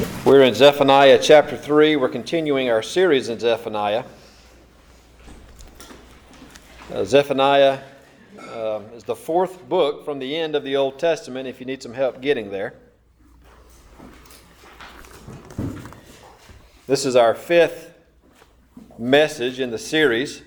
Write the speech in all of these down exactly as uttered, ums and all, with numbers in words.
We're in Zephaniah chapter three. We're continuing our series in Zephaniah. Uh, Zephaniah uh, is the fourth book from the end of the Old Testament, if you need some help getting there. This is our fifth message in the series.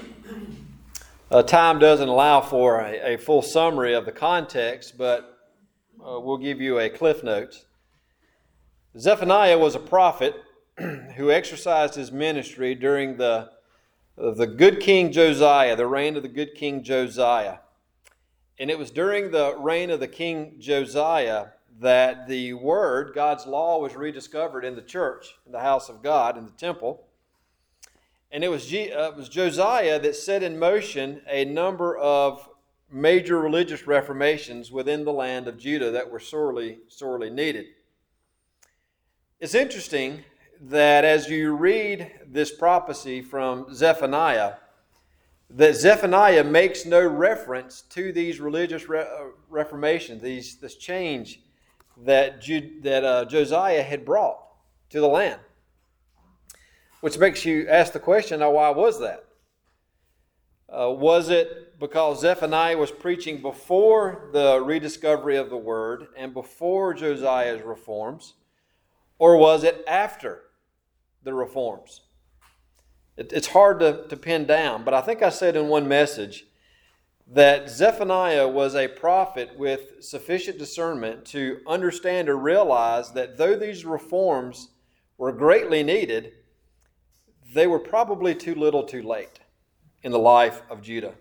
Uh, time doesn't allow for a, a full summary of the context, but uh, we'll give you a cliff notes. Zephaniah was a prophet who exercised his ministry during the, the good King Josiah, the reign of the good King Josiah. And it was during the reign of the King Josiah that the Word, God's law, was rediscovered in the church, in the house of God, in the temple. And it was, G, uh, it was Josiah that set in motion a number of major religious reformations within the land of Judah that were sorely, sorely needed. It's interesting that as you read this prophecy from Zephaniah, that Zephaniah makes no reference to these religious re- uh, reformations, these, this change that, Ju- that uh, Josiah had brought to the land. Which makes you ask the question, now why was that? Uh, was it because Zephaniah was preaching before the rediscovery of the Word and before Josiah's reforms? Or was it after the reforms? It, it's hard to, to pin down, but I think I said in one message that Zephaniah was a prophet with sufficient discernment to understand or realize that though these reforms were greatly needed, they were probably too little too late in the life of Judah.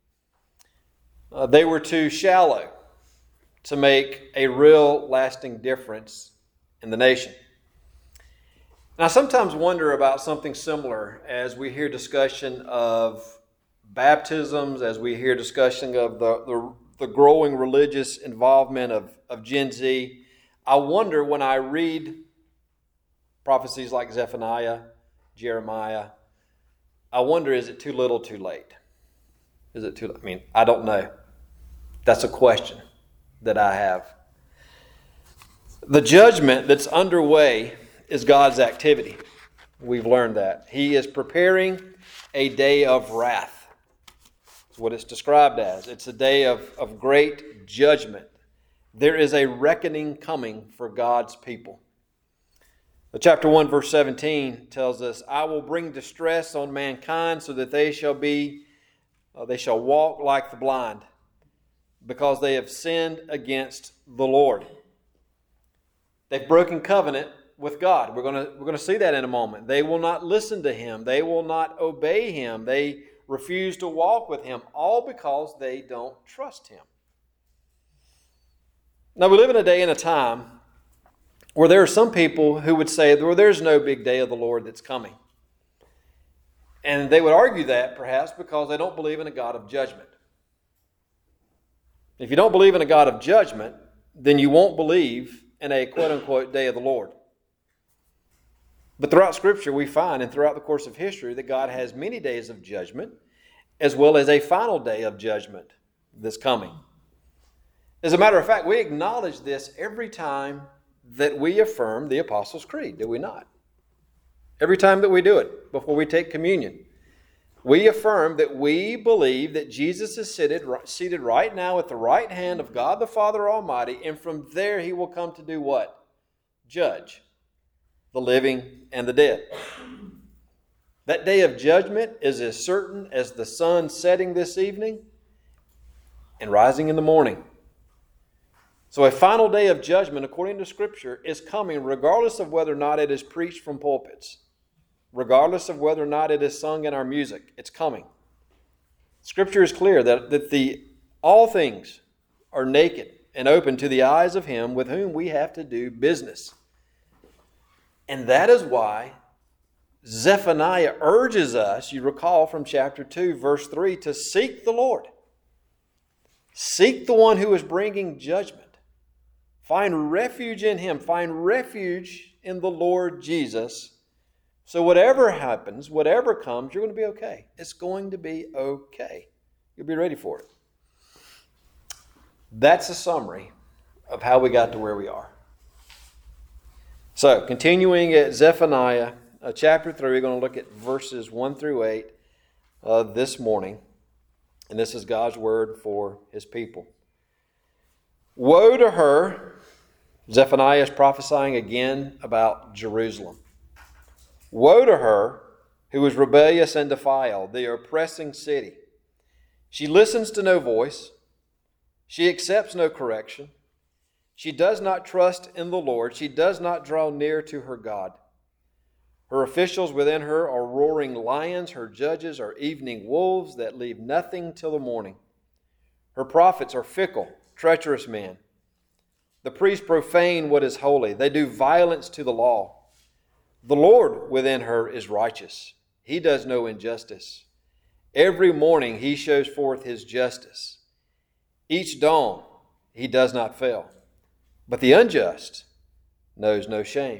Uh, they were too shallow to make a real lasting difference in the nation. And I sometimes wonder about something similar as we hear discussion of baptisms, as we hear discussion of the, the, the growing religious involvement of, of Gen Z. I wonder when I read prophecies like Zephaniah, Jeremiah, I wonder, is it too little too late? Is it too, I mean, I don't know. That's a question that I have. The judgment that's underway is God's activity. We've learned that. He is preparing a day of wrath. That's what it's described as. It's a day of, of great judgment. There is a reckoning coming for God's people. Chapter one, verse seventeen tells us, I will bring distress on mankind so that they shall be, uh, they shall walk like the blind, because they have sinned against the Lord. They've broken covenant with God. We're going to we're going to see that in a moment. They will not listen to Him. They will not obey Him. They refuse to walk with Him, all because they don't trust Him. Now, we live in a day and a time where there are some people who would say, well, there's no big day of the Lord that's coming. And they would argue that, perhaps, because they don't believe in a God of judgment. If you don't believe in a God of judgment, then you won't believe in a quote-unquote day of the Lord. But throughout Scripture, we find, and throughout the course of history, that God has many days of judgment, as well as a final day of judgment that's coming. As a matter of fact, we acknowledge this every time that we affirm the Apostles' Creed, do we not? Every time that we do it, before we take communion, we affirm that we believe that Jesus is seated, seated right now at the right hand of God the Father Almighty, and from there He will come to do what? Judge the living and the dead. That day of judgment is as certain as the sun setting this evening and rising in the morning. So a final day of judgment, according to Scripture, is coming regardless of whether or not it is preached from pulpits, regardless of whether or not it is sung in our music. It's coming. Scripture is clear that, that the all things are naked and open to the eyes of Him with whom we have to do business. And that is why Zephaniah urges us, you recall from chapter two, verse three, to seek the Lord. Seek the one who is bringing judgment. Find refuge in Him. Find refuge in the Lord Jesus. So whatever happens, whatever comes, you're going to be okay. It's going to be okay. You'll be ready for it. That's a summary of how we got to where we are. So, continuing at Zephaniah uh, chapter three, we're going to look at verses one through eight uh, this morning. And this is God's word for His people. Woe to her! Zephaniah is prophesying again about Jerusalem. Woe to her who is rebellious and defiled, the oppressing city. She listens to no voice. She accepts no correction. She does not trust in the Lord. She does not draw near to her God. Her officials within her are roaring lions. Her judges are evening wolves that leave nothing till the morning. Her prophets are fickle, treacherous men. The priests profane what is holy. They do violence to the law. The Lord within her is righteous. He does no injustice. Every morning He shows forth His justice. Each dawn He does not fail. But the unjust knows no shame.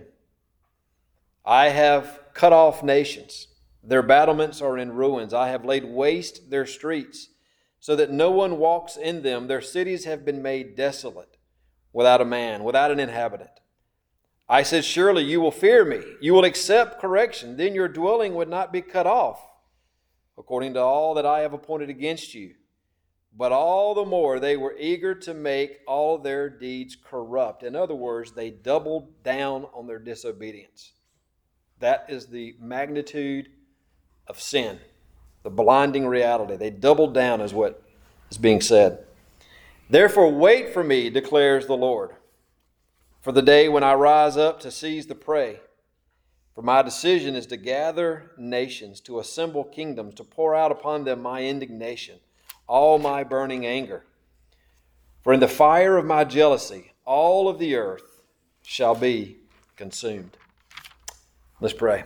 I have cut off nations. Their battlements are in ruins. I have laid waste their streets, so that no one walks in them. Their cities have been made desolate, without a man, without an inhabitant. I said, surely you will fear me. You will accept correction. Then your dwelling would not be cut off, according to all that I have appointed against you. But all the more they were eager to make all their deeds corrupt. In other words, they doubled down on their disobedience. That is the magnitude of sin, the blinding reality. They doubled down is what is being said. Therefore, wait for me, declares the Lord, for the day when I rise up to seize the prey. For my decision is to gather nations, to assemble kingdoms, to pour out upon them my indignation, all my burning anger. For in the fire of my jealousy, all of the earth shall be consumed. Let's pray.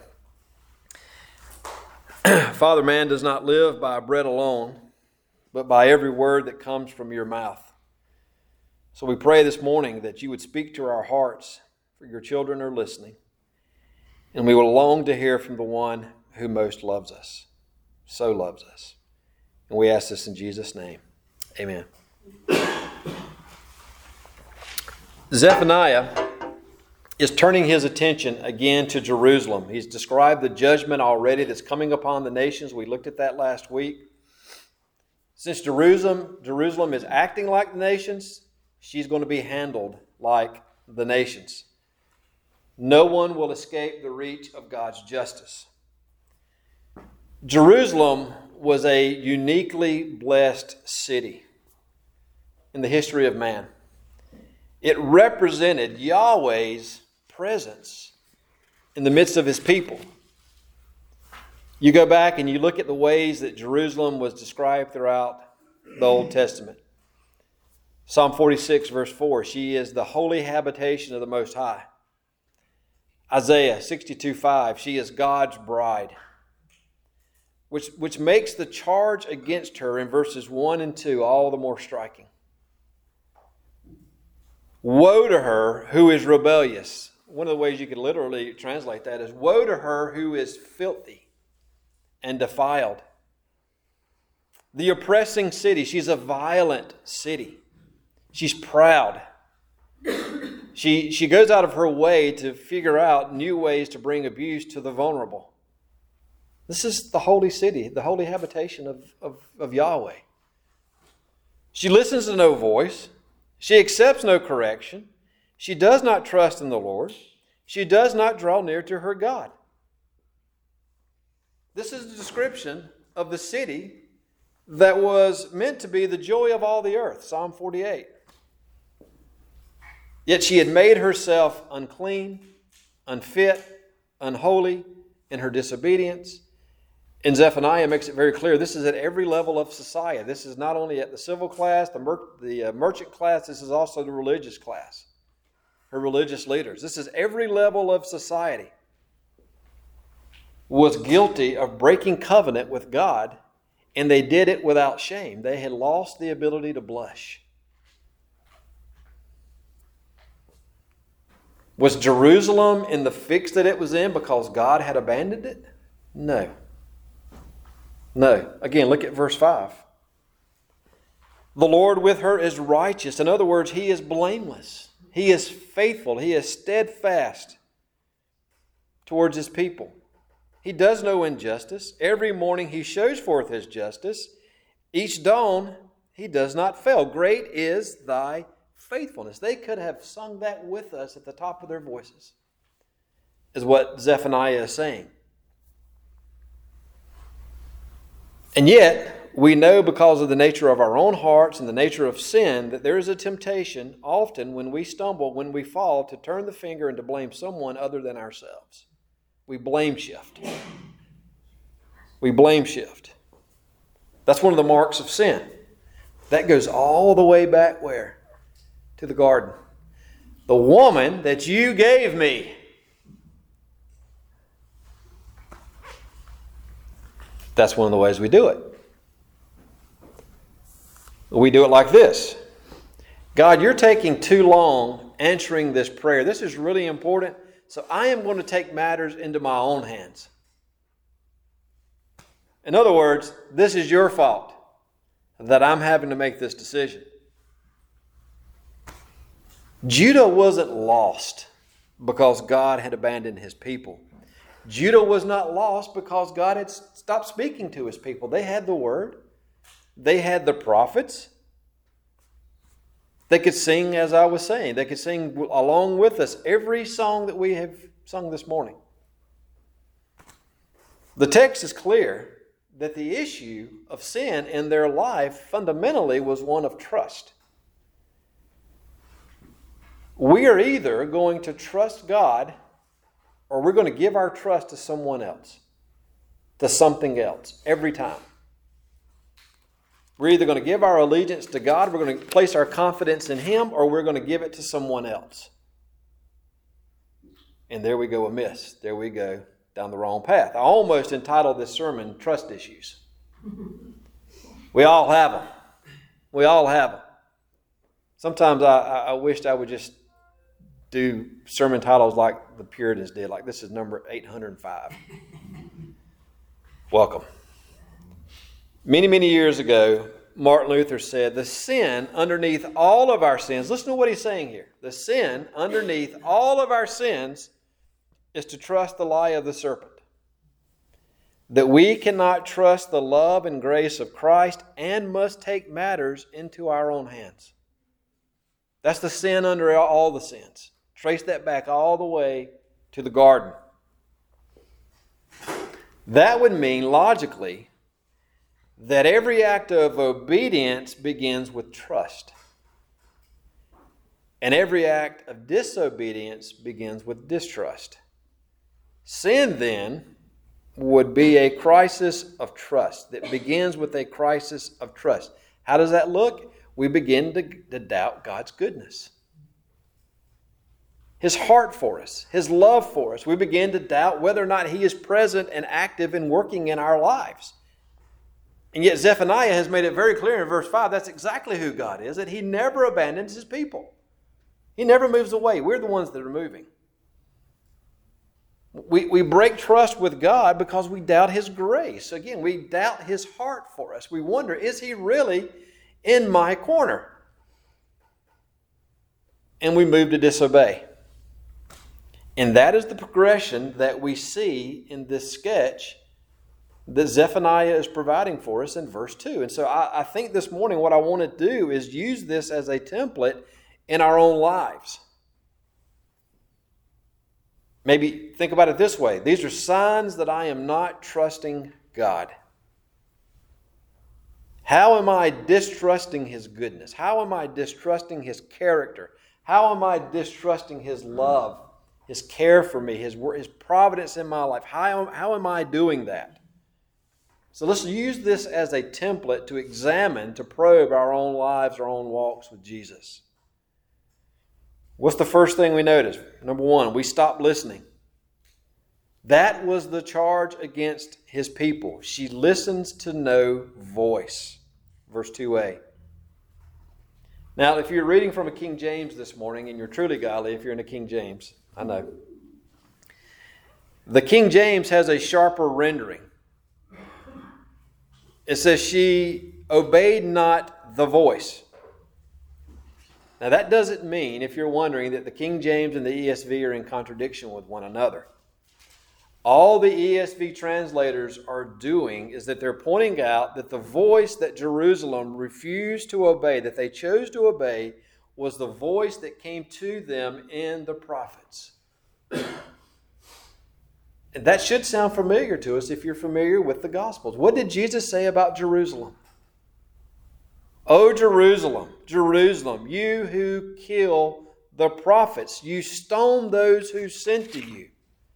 Father, man does not live by bread alone, but by every word that comes from your mouth. So we pray this morning that you would speak to our hearts, for your children are listening, and we will long to hear from the one who most loves us, so loves us. And we ask this in Jesus' name. Amen. Zephaniah is turning his attention again to Jerusalem. He's described the judgment already that's coming upon the nations. We looked at that last week. Since Jerusalem, Jerusalem is acting like the nations, she's going to be handled like the nations. No one will escape the reach of God's justice. Jerusalem was a uniquely blessed city in the history of man. It represented Yahweh's presence in the midst of His people. You go back and you look at the ways that Jerusalem was described throughout the Old Testament. Psalm forty-six, verse four, she is the holy habitation of the Most High. Isaiah sixty-two, five, she is God's bride. Which, which makes the charge against her in verses one and two all the more striking. Woe to her who is rebellious. One of the ways you could literally translate that is, woe to her who is filthy and defiled. The oppressing city, she's a violent city. She's proud. She, she goes out of her way to figure out new ways to bring abuse to the vulnerable. This is the holy city, the holy habitation of, of, of Yahweh. She listens to no voice. She accepts no correction. She does not trust in the Lord. She does not draw near to her God. This is the description of the city that was meant to be the joy of all the earth, Psalm forty-eight. Yet she had made herself unclean, unfit, unholy in her disobedience. And Zephaniah makes it very clear this is at every level of society. This is not only at the civil class, the, mer- the uh, merchant class, this is also the religious class, her religious leaders. This is every level of society was guilty of breaking covenant with God, and they did it without shame. They had lost the ability to blush. Was Jerusalem in the fix that it was in because God had abandoned it? No. No. Again, look at verse five. The Lord with her is righteous. In other words, He is blameless. He is faithful. He is steadfast. towards his people. He does no injustice. Every morning he shows forth his justice. Each dawn he does not fail. Great is thy faithfulness. They could have sung that with us at the top of their voices, is what Zephaniah is saying. And yet, we know because of the nature of our own hearts and the nature of sin that there is a temptation often when we stumble, when we fall, to turn the finger and to blame someone other than ourselves. We blame shift. We blame shift. That's one of the marks of sin. That goes all the way back where? To the garden. The woman that you gave me. That's one of the ways we do it. We do it like this. God, you're taking too long answering this prayer. This is really important, so I am going to take matters into my own hands. In other words, this is your fault that I'm having to make this decision. Judah wasn't lost because God had abandoned his people. Judah was not lost because God had stopped speaking to his people. They had the word. They had the prophets. They could sing, as I was saying. They could sing along with us every song that we have sung this morning. The text is clear that the issue of sin in their life fundamentally was one of trust. We are either going to trust God or we're going to give our trust to someone else, to something else, every time. We're either going to give our allegiance to God, we're going to place our confidence in Him, or we're going to give it to someone else. And there we go amiss. There we go down the wrong path. I almost entitled this sermon, Trust Issues. We all have them. We all have them. Sometimes I, I, I wished I would just do sermon titles like the Puritans did, like this is number eight hundred five. Welcome. Many, many years ago, Martin Luther said, the sin underneath all of our sins, listen to what he's saying here. The sin underneath all of our sins is to trust the lie of the serpent. That we cannot trust the love and grace of Christ and must take matters into our own hands. That's the sin under all the sins. Trace that back all the way to the garden. That would mean, logically, that every act of obedience begins with trust. And every act of disobedience begins with distrust. Sin, then, would be a crisis of trust that begins with a crisis of trust. How does that look? We begin to, to doubt God's goodness. His heart for us, His love for us. We begin to doubt whether or not He is present and active and working in our lives. And yet Zephaniah has made it very clear in verse five, that's exactly who God is, that He never abandons His people. He never moves away. We're the ones that are moving. We, we break trust with God because we doubt His grace. Again, we doubt His heart for us. We wonder, is He really in my corner? And we move to disobey. And that is the progression that we see in this sketch that Zephaniah is providing for us in verse two. And so I, I think this morning what I want to do is use this as a template in our own lives. Maybe think about it this way. These are signs that I am not trusting God. How am I distrusting His goodness? How am I distrusting His character? How am I distrusting His love, His care for me, His, His providence in my life? How, how am I doing that? So let's use this as a template to examine, to probe our own lives, our own walks with Jesus. What's the first thing we notice? Number one, we stopped listening. That was the charge against His people. She listens to no voice. Verse two a. Now, if you're reading from a King James this morning, and you're truly godly if you're in a King James, I know. The King James has a sharper rendering. It says, she obeyed not the voice. Now that doesn't mean, if you're wondering, that the King James and the E S V are in contradiction with one another. all the E S V translators are doing is that they're pointing out that the voice that Jerusalem refused to obey, that they chose to obey, was the voice that came to them in the prophets. And that should sound familiar to us if you're familiar with the Gospels. What did Jesus say about Jerusalem? O Jerusalem, Jerusalem, you who kill the prophets, you stone those who sent to you.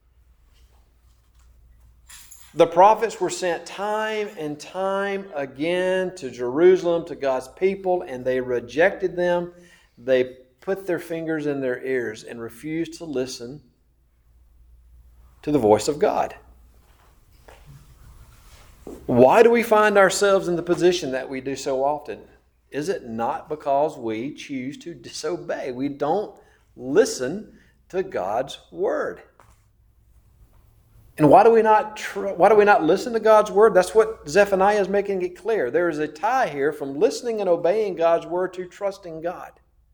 The prophets were sent time and time again to Jerusalem, to God's people, and they rejected them. They put their fingers in their ears and refused to listen to the voice of God. Why do we find ourselves in the position that we do so often? Is it not because we choose to disobey? We don't listen to God's word. And why do we not tr- why do we not listen to God's word? That's what Zephaniah is making it clear. There is a tie here from listening and obeying God's word to trusting God.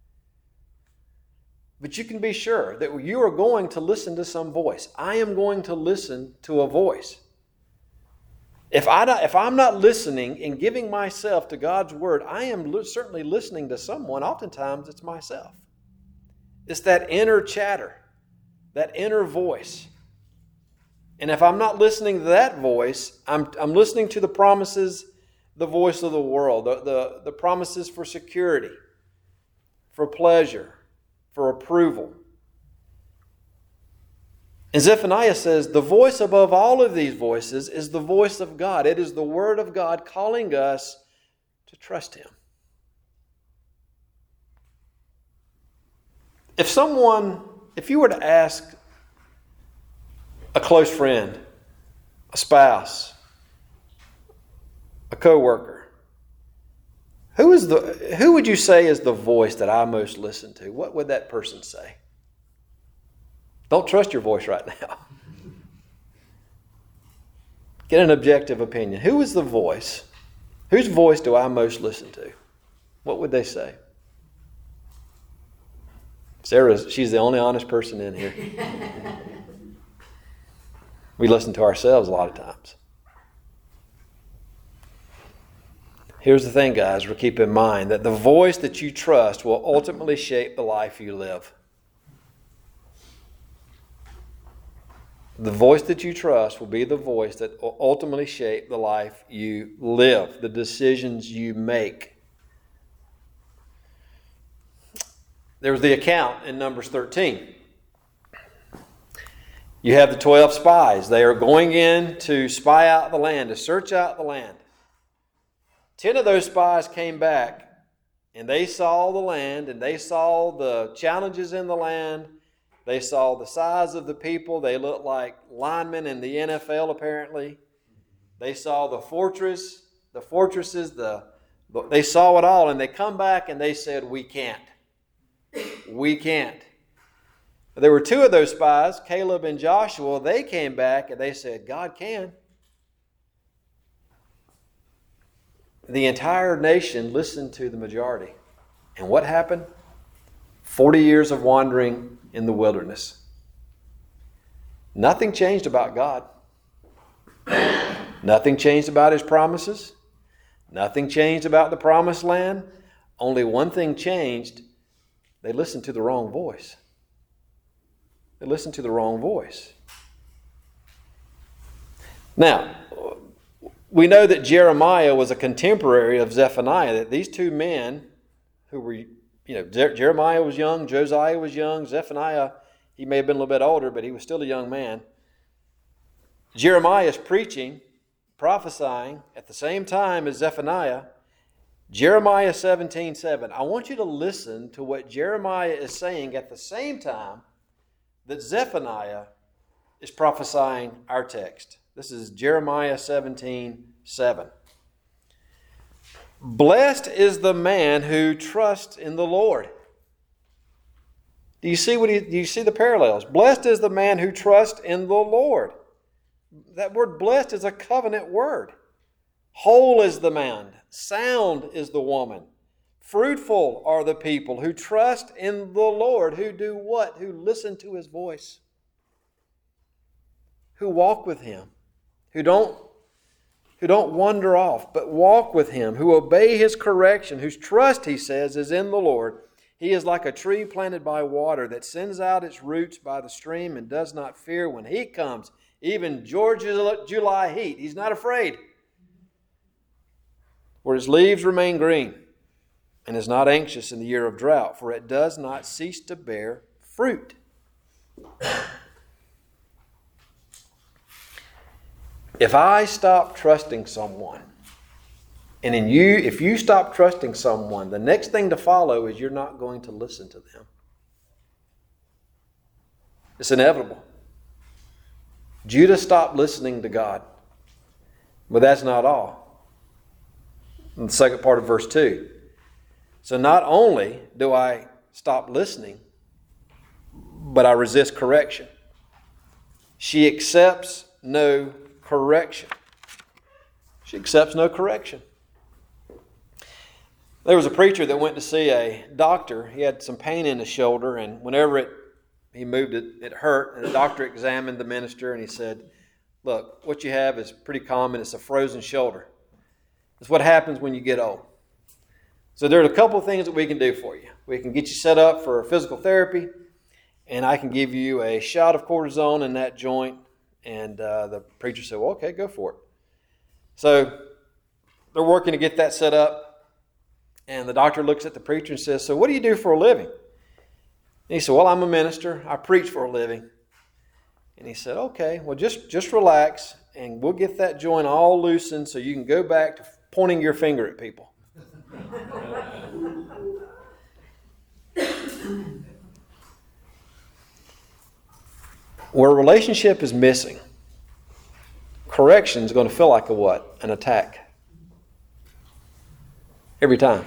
But you can be sure that you are going to listen to some voice. I am going to listen to a voice. If, I not, if I'm not listening and giving myself to God's word, I am li- certainly listening to someone. Oftentimes it's myself. It's that inner chatter, that inner voice. And if I'm not listening to that voice, I'm, I'm listening to the promises, the voice of the world, the, the, the promises for security, for pleasure, for approval. And Zephaniah says, the voice above all of these voices is the voice of God. It is the word of God calling us to trust Him. If someone, if you were to ask a close friend, a spouse, a co-worker, who is the who would you say is the voice that I most listen to? What would that person say? Don't trust your voice right now. Get an objective opinion. Who is the voice? Whose voice do I most listen to? What would they say? Sarah, she's the only honest person in here. We listen to ourselves a lot of times. Here's the thing, guys. We'll keep in mind that the voice that you trust will ultimately shape the life you live. The voice that you trust will be the voice that will ultimately shape the life you live, the decisions you make. There was the account in Numbers thirteen. You have the twelve spies. They are going in to spy out the land, to search out the land. Ten of those spies came back, and they saw the land, and they saw the challenges in the land. They saw the size of the people. They looked like linemen in the N F L, apparently. They saw the fortress, the fortresses, the, the they saw it all, and they come back and they said, we can't. We can't. There were two of those spies, Caleb and Joshua. They came back and they said, God can. The entire nation listened to the majority. And what happened? Forty years of wandering in the wilderness. Nothing changed about God. Nothing changed about His promises. Nothing changed about the promised land. Only one thing changed. They listened to the wrong voice. They listened to the wrong voice. Now, we know that Jeremiah was a contemporary of Zephaniah, that these two men who were, you know, Jeremiah was young, Josiah was young, Zephaniah, he may have been a little bit older, but he was still a young man. Jeremiah is preaching, prophesying at the same time as Zephaniah. Jeremiah seventeen seven. I want you to listen to what Jeremiah is saying at the same time that Zephaniah is prophesying our text. This is Jeremiah seventeen seven. Blessed is the man who trusts in the Lord. Do you see what he, do you see the parallels? Blessed is the man who trusts in the Lord. That word blessed is a covenant word. Whole is the man, sound is the woman. Fruitful are the people who trust in the Lord, who do what? Who listen to His voice. who walk with Him, who don't, who don't wander off, but walk with Him, who obey His correction, whose trust, he says, is in the Lord. He is like a tree planted by water that sends out its roots by the stream and does not fear when heat comes, even Georgia July heat. He's not afraid. For his leaves remain green, and is not anxious in the year of drought, for it does not cease to bear fruit. If I stop trusting someone, and in you, if you stop trusting someone, the next thing to follow is you're not going to listen to them. It's inevitable. Judah stopped listening to God. But that's not all. In the second part of verse two. So not only do I stop listening, but I resist correction. She accepts no correction. She accepts no correction. There was a preacher that went to see a doctor. He had some pain in his shoulder, and whenever it he moved it, it hurt. And the doctor examined the minister, and he said, "Look, what you have is pretty common. It's a frozen shoulder. It's what happens when you get old. So there are a couple of things that we can do for you. We can get you set up for physical therapy, and I can give you a shot of cortisone in that joint." And uh, the preacher said, "Well, okay, go for it." So they're working to get that set up. And the doctor looks at the preacher and says, "So what do you do for a living?" And he said, "Well, I'm a minister. I preach for a living." And he said, "Okay, well, just, just relax, and we'll get that joint all loosened so you can go back to pointing your finger at people." Where a relationship is missing, correction is going to feel like a what? An attack. Every time.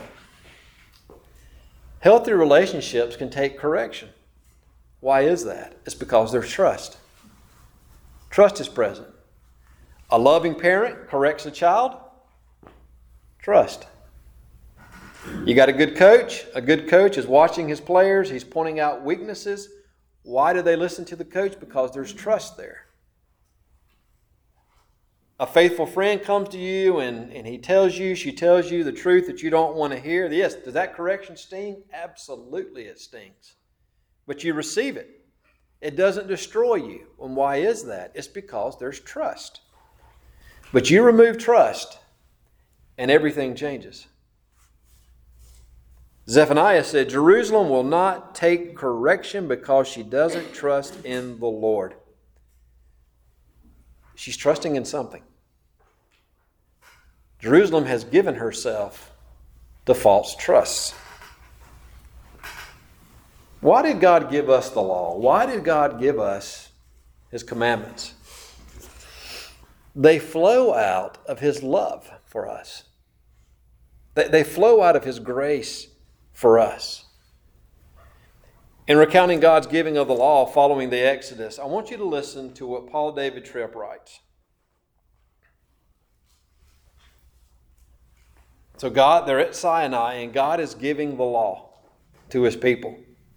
Healthy relationships can take correction. Why is that? It's because there's trust. Trust is present. A loving parent corrects a child. Trust. You got a good coach. A good coach is watching his players. He's pointing out weaknesses. Why do they listen to the coach? Because there's trust there. A faithful friend comes to you and, and he tells you, she tells you the truth that you don't want to hear. Yes, does that correction sting? Absolutely it stings. But you receive it. It doesn't destroy you. And why is that? It's because there's trust. But you remove trust and everything changes. Zephaniah said, "Jerusalem will not take correction because she doesn't trust in the Lord." She's trusting in something. Jerusalem has given herself to false trusts. Why did God give us the law? Why did God give us His commandments? They flow out of His love for us. They, they flow out of His grace for us. In recounting God's giving of the law following the Exodus, I want you to listen to what Paul David Tripp writes. So God, they're at Sinai, and God is giving the law to His people.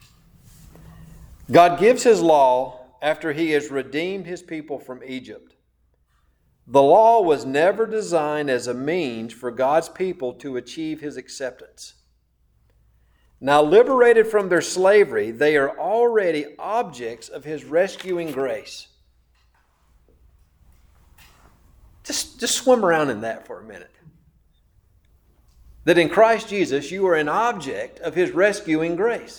God gives His law after He has redeemed His people from Egypt. The law was never designed as a means for God's people to achieve His acceptance. Now liberated from their slavery, they are already objects of His rescuing grace. Just, just swim around in that for a minute. That in Christ Jesus, you are an object of His rescuing grace.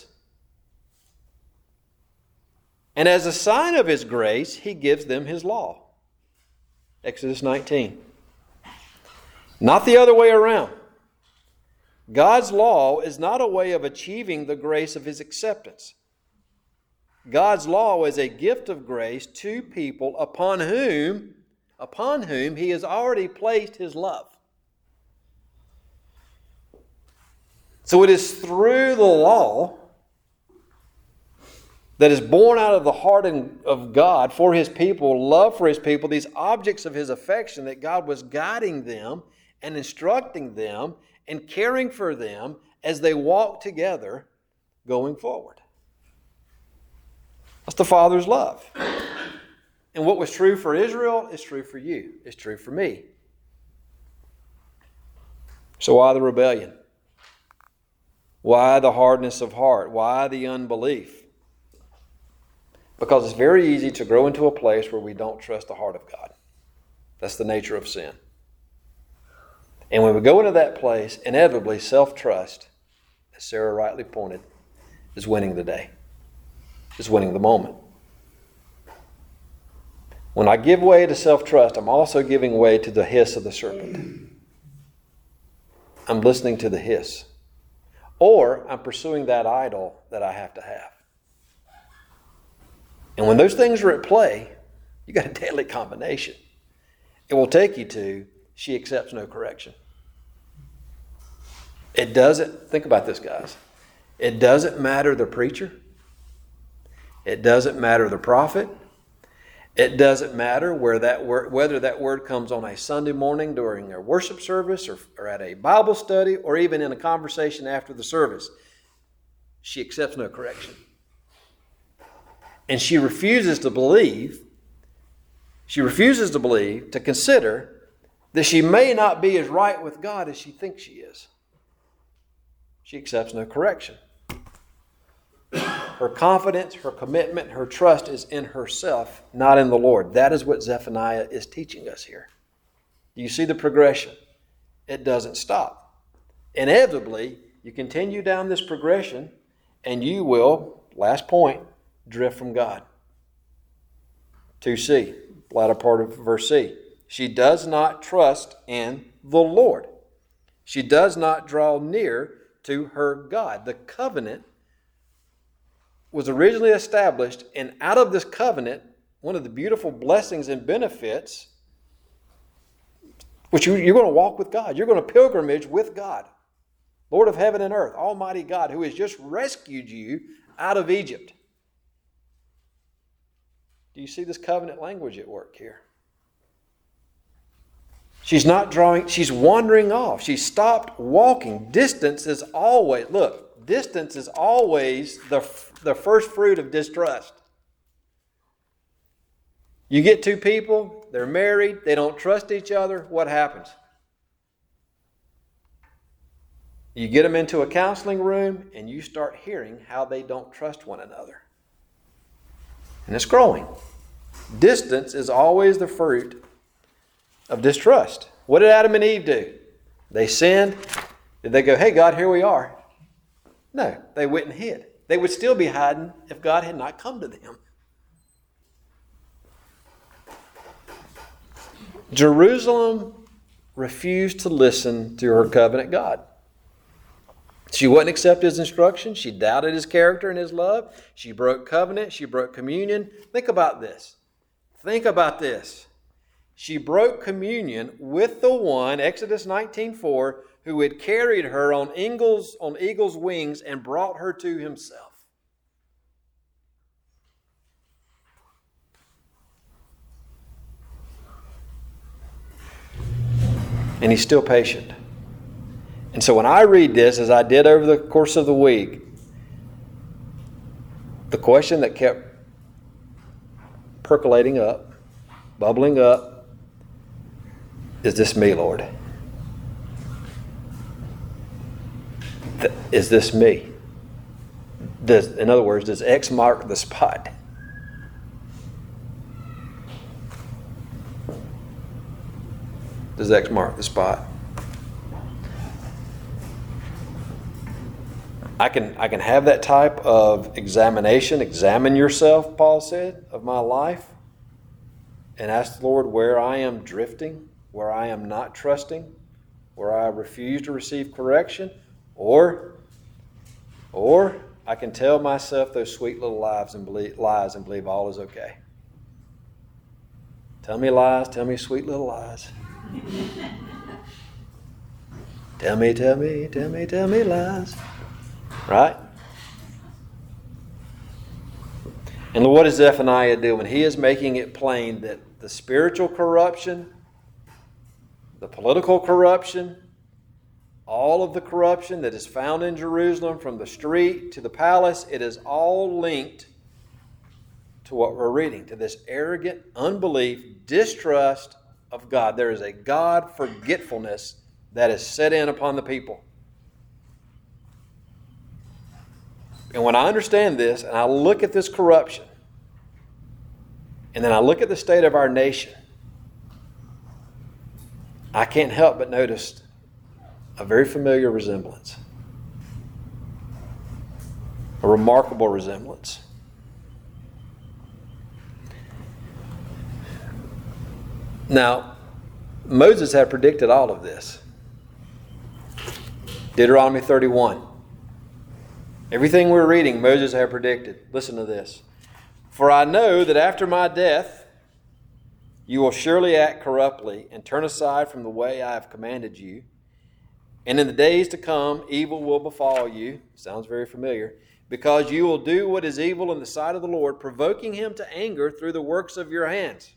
And as a sign of His grace, He gives them His law. Exodus nineteen. Not the other way around. God's law is not a way of achieving the grace of His acceptance. God's law is a gift of grace to people upon whom, upon whom He has already placed His love. So it is through the law that is born out of the heart of God for His people, love for His people, these objects of His affection, that God was guiding them and instructing them and caring for them as they walk together going forward. That's the Father's love. And what was true for Israel is true for you. It's true for me. So why the rebellion? Why the hardness of heart? Why the unbelief? Because it's very easy to grow into a place where we don't trust the heart of God. That's the nature of sin. And when we go into that place, inevitably self-trust, as Sarah rightly pointed, is winning the day, is winning the moment. When I give way to self-trust, I'm also giving way to the hiss of the serpent. I'm listening to the hiss. Or I'm pursuing that idol that I have to have. And when those things are at play, you got a deadly combination. It will take you to, she accepts no correction. It doesn't, think about this, guys. It doesn't matter the preacher. It doesn't matter the prophet. It doesn't matter where that word, whether that word comes on a Sunday morning during a worship service or, or at a Bible study or even in a conversation after the service. She accepts no correction. And she refuses to believe, she refuses to believe, to consider that she may not be as right with God as she thinks she is. She accepts no correction. Her confidence, her commitment, her trust is in herself, not in the Lord. That is what Zephaniah is teaching us here. Do you see the progression? It doesn't stop. Inevitably, you continue down this progression and you will, last point, drift from God. two C, latter part of verse C. She does not trust in the Lord. She does not draw near to her God. The covenant was originally established, and out of this covenant, one of the beautiful blessings and benefits, which you, you're going to walk with God. You're going to pilgrimage with God. Lord of heaven and earth, Almighty God, who has just rescued you out of Egypt. Do you see this covenant language at work here? She's not drawing, she's wandering off. She stopped walking. Distance is always, look, distance is always the, the first fruit of distrust. You get two people, they're married, they don't trust each other, what happens? You get them into a counseling room and you start hearing how they don't trust one another. And it's growing. Distance is always the fruit of distrust. What did Adam and Eve do? They sinned. Did they go, hey, God, here we are? No, they went and hid. They would still be hiding if God had not come to them. Jerusalem refused to listen to her covenant God. She wouldn't accept his instruction. She doubted his character and his love. She broke covenant. She broke communion. Think about this. Think about this. She broke communion with the one, Exodus nineteen four, who had carried her on eagle's, on eagle's wings and brought her to himself. And he's still patient. And so when I read this, as I did over the course of the week, the question that kept percolating up, bubbling up, is this me, Lord? Th- is this me? Does, in other words, does X mark the spot? Does X mark the spot? I can I can have that type of examination, examine yourself, Paul said, of my life, and ask the Lord where I am drifting, where I am not trusting, where I refuse to receive correction, or, or I can tell myself those sweet little lies and believe, lies and believe all is okay. Tell me lies, tell me sweet little lies. Tell me, tell me, tell me, tell me lies. Right? And what does Zephaniah do? When he is making it plain that the spiritual corruption, the political corruption, all of the corruption that is found in Jerusalem from the street to the palace, it is all linked to what we're reading, to this arrogant unbelief, distrust of God. There is a God forgetfulness that is set in upon the people. And when I understand this, and I look at this corruption, and then I look at the state of our nation, I can't help but notice a very familiar resemblance. A remarkable resemblance. Now, Moses had predicted all of this. Deuteronomy thirty-one. Everything we're reading, Moses had predicted. Listen to this. For I know that after my death, you will surely act corruptly and turn aside from the way I have commanded you. And in the days to come, evil will befall you. Sounds very familiar. Because you will do what is evil in the sight of the Lord, provoking him to anger through the works of your hands.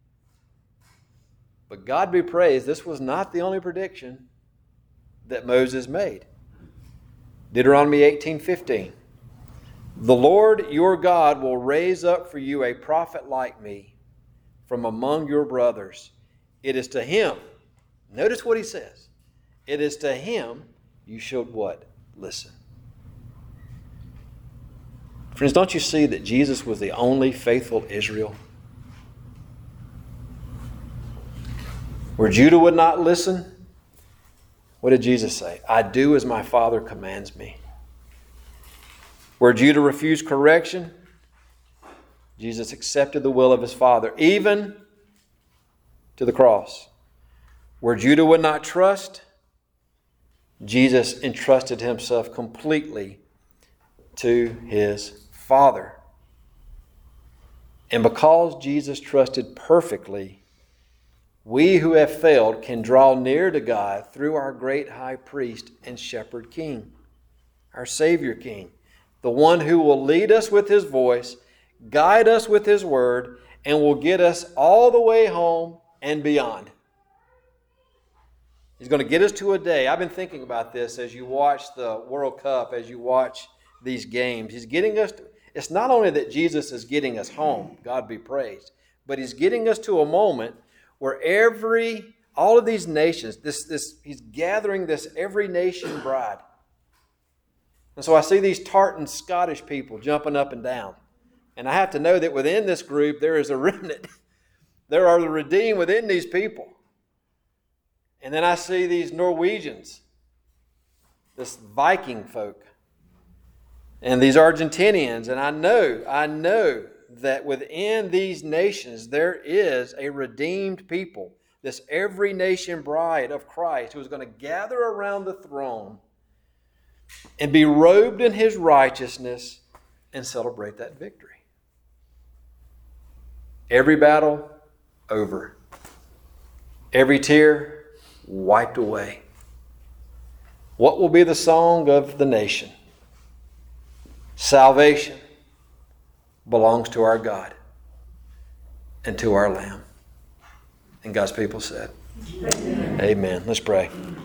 But God be praised, this was not the only prediction that Moses made. Deuteronomy eighteen fifteen. The Lord your God will raise up for you a prophet like me from among your brothers. It is to him, notice what he says, it is to him you should what? Listen. Friends, don't you see that Jesus was the only faithful Israel? Where Judah would not listen, what did Jesus say? I do as my Father commands me. Where Judah refused correction, Jesus accepted the will of his Father, even to the cross. Where Judah would not trust, Jesus entrusted himself completely to his Father. And because Jesus trusted perfectly, we who have failed can draw near to God through our great high priest and shepherd king, our Savior King, the one who will lead us with his voice, guide us with his word, and will get us all the way home and beyond. He's going to get us to a day. I've been thinking about this as you watch the World Cup, as you watch these games. He's getting us to, it's not only that Jesus is getting us home, God be praised, but he's getting us to a moment where every, all of these nations, this, this, he's gathering this every nation bride. And so I see these tartan Scottish people jumping up and down. And I have to know that within this group there is a remnant. There are the redeemed within these people. And then I see these Norwegians, this Viking folk, and these Argentinians. And I know, I know that within these nations there is a redeemed people, this every nation bride of Christ who is going to gather around the throne and be robed in his righteousness and celebrate that victory. Every battle over. Every tear wiped away. What will be the song of the nation? Salvation belongs to our God and to our Lamb. And God's people said, Amen. Amen. Let's pray.